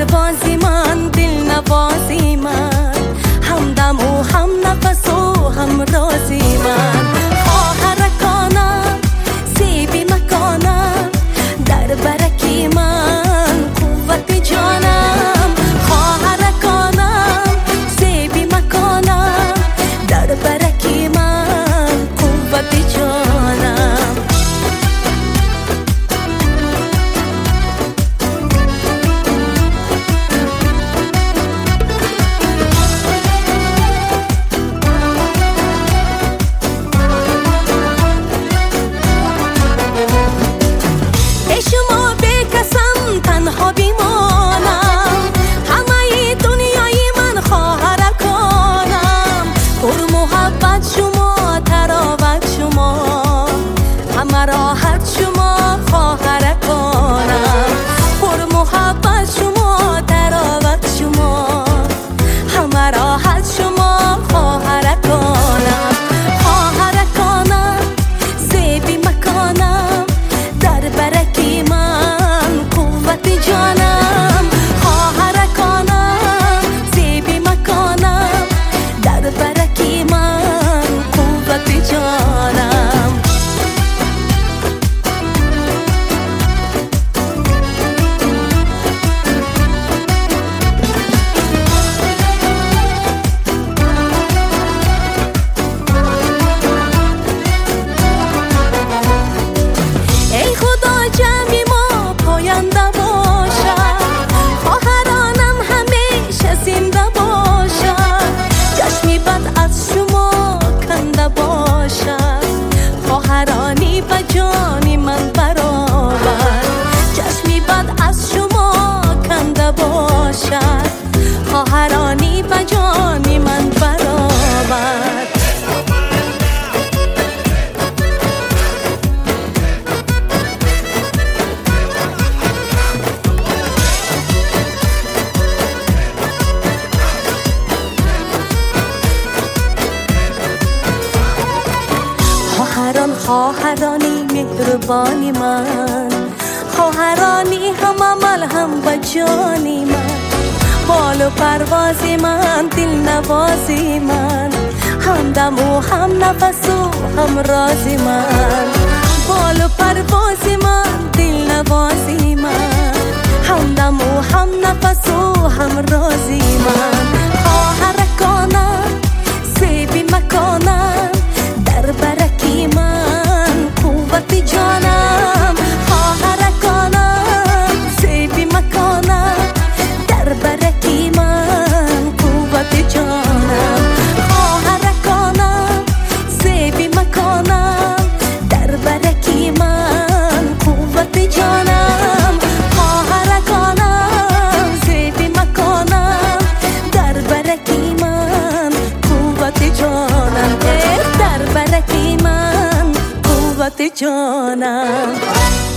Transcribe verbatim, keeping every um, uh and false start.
پروازی من، دل نوازی من، همدم و هم نفس و هم رازی من. خواهرکانم زیبی مکانم، در برکی من قوت جانم. خواهرکانم زیبی مکانم، در برکی من قوت جانم. راحت شما خواهرکانم، پر محبت شما تراوت شما، همه راحت شما خواهرکانم. خواهرکانم زیبی مکانم، در برکی من قوت جانم. خواهرکانم زیبی مکانم، در برکی من قوت جانم. خواهرانی و جانی من برابر، چشمی بد از شما کنده باشد. خواهرانی و جانی من برابر. خواهران خواهرانی مهربانی من، خواهرانی هم عمل هم و جانی من. بال و پروازی من، دل نوازی من، همدم و هم نفس و هم رازی من. بال و پروازی من، دل نوازی من، همدم و هم نفس و هم رازی من. خواهرکانم زیبی مکانم، در برکی من قوت جانم. خواهرکانم زیبی مکانم، در برکی من قوت جانم. خواهرکانم زیبی مکانم، در برکی من قوت جانم. خواهرکانم زیبی مکانم، در برکی من قوت جانم. در برکی من قوت جانم.